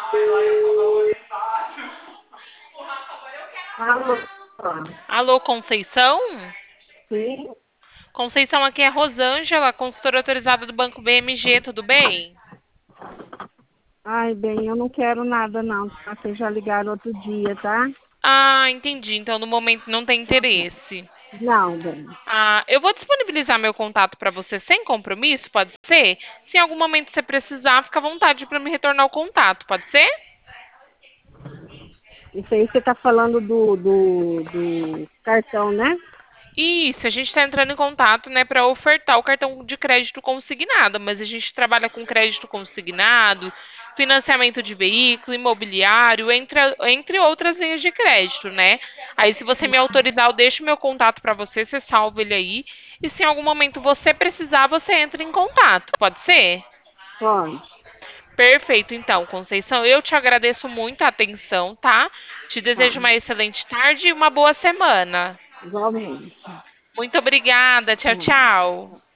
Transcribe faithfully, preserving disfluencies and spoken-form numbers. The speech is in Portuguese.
Alô? Alô, Conceição? Sim? Conceição, aqui é Rosângela, consultora autorizada do Banco B M G, tudo bem? Ai, bem, eu não quero nada não, tá? Vocês já ligaram outro dia, tá? Ah, entendi. Então, no momento não tem interesse. Não, bem. Ah, eu vou disponibilizar meu contato para você sem compromisso, pode ser? Se em algum momento você precisar, fica à vontade para me retornar o contato, pode ser? Isso aí você tá falando do, do, do cartão, né? Isso, a gente está entrando em contato, né, para ofertar o cartão de crédito consignado, mas a gente trabalha com crédito consignado, financiamento de veículo, imobiliário, entre, entre outras linhas de crédito, né? Aí, se você me autorizar, eu deixo meu contato para você, você salva ele aí, e se em algum momento você precisar, você entra em contato, pode ser? Pode. Perfeito, então, Conceição, eu te agradeço muito a atenção, tá? Te Tá. desejo uma excelente tarde e uma boa semana. Igualmente. Muito obrigada, tchau, Tá. tchau.